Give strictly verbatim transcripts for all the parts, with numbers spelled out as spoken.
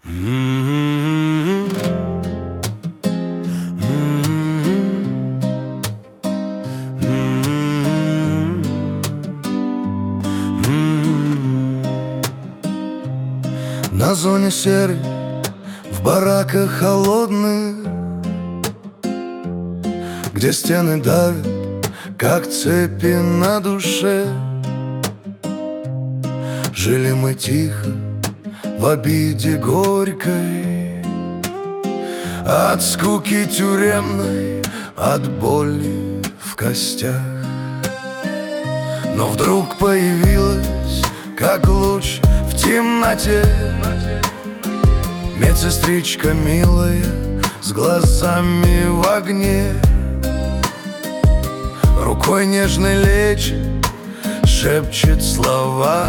На зоне серой, в бараках холодных, где стены давят, как цепи на душе, жили мы тихо, в обиде горькой, от скуки тюремной, от боли в костях. Но вдруг появилась, как луч в темноте, медсестричка милая, с глазами в огне, рукой нежной лечит, шепчет слова,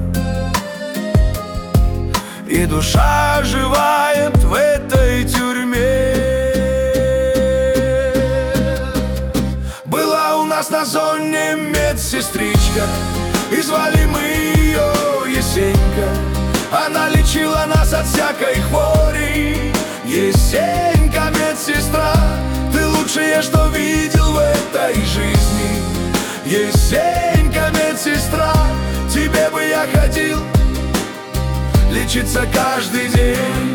и душа оживает в этой тюрьме. Была у нас на зоне медсестричка, и звали мы ее Есенька. Она лечила нас от всякой хвори. Есенька, медсестра, ты лучшее, что видел в этой жизни. Есенька, медсестра, тебе бы я ходил лечиться каждый день.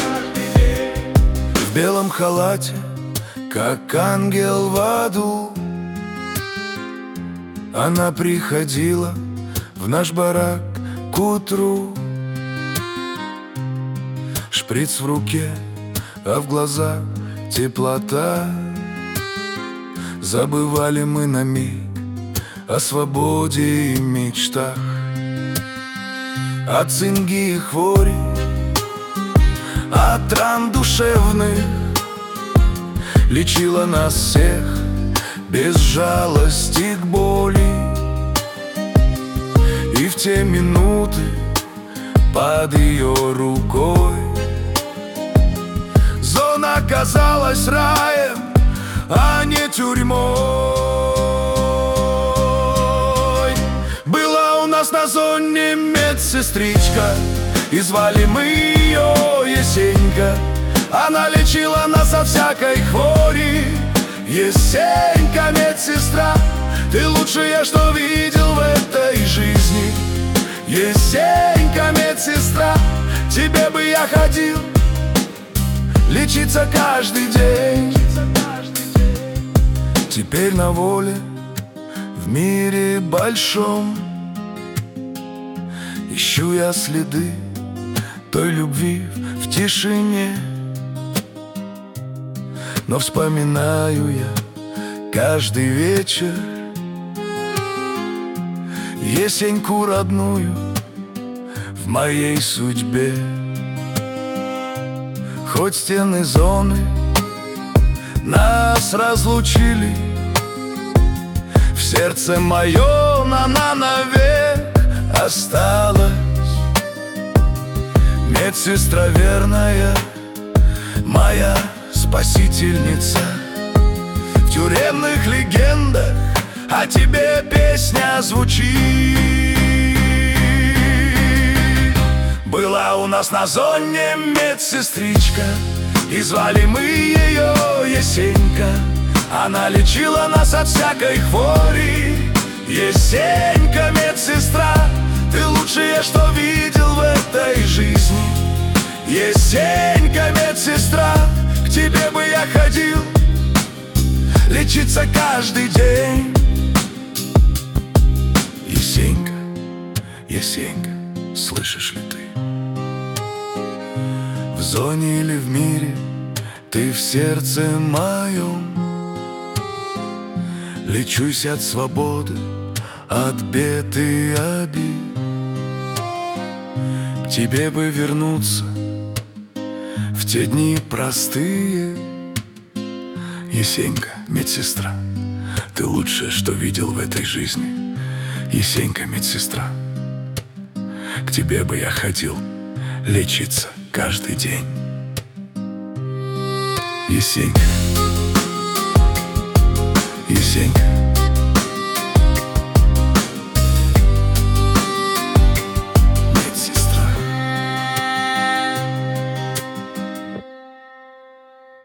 В белом халате, как ангел в аду, она приходила в наш барак к утру. Шприц в руке, а в глазах теплота. Забывали мы на миг о свободе и мечтах, от цинги и хвори, от ран душевных. Лечила нас всех без жалости к боли. И в те минуты под ее рукой зона казалась раем, а не тюрьмой. Была у нас на зоне медсестричка, и звали мы ее Есенька. Она лечила нас от всякой хвори. Есенька, медсестра, ты лучшее, что видел в этой жизни. Есенька, медсестра, тебе бы я ходил лечиться каждый день. Теперь на воле, в мире большом, ищу я следы той любви в тишине. Но вспоминаю я каждый вечер Есеньку родную в моей судьбе. Хоть стены зоны нас разлучили, в сердце моем она навек осталась. Медсестра верная, моя спасительница. В тюремных легендах о тебе песня звучит. Была у нас на зоне медсестричка, и звали мы ее Есенька. Она лечила нас от всякой хвори. Есенька, медсестра, ты лучшее, что видел в этой жизни. Есенька, медсестра, к тебе бы я ходил лечиться каждый день. Есенька, Есенька, слышишь ли ты? В зоне или в мире ты в сердце моем. Лечусь от свободы, от бед и обид. К тебе бы вернуться в те дни простые. Есенька, медсестра, ты лучшее, что видел в этой жизни. Есенька, медсестра, к тебе бы я ходил лечиться каждый день. Есенька, Есенька.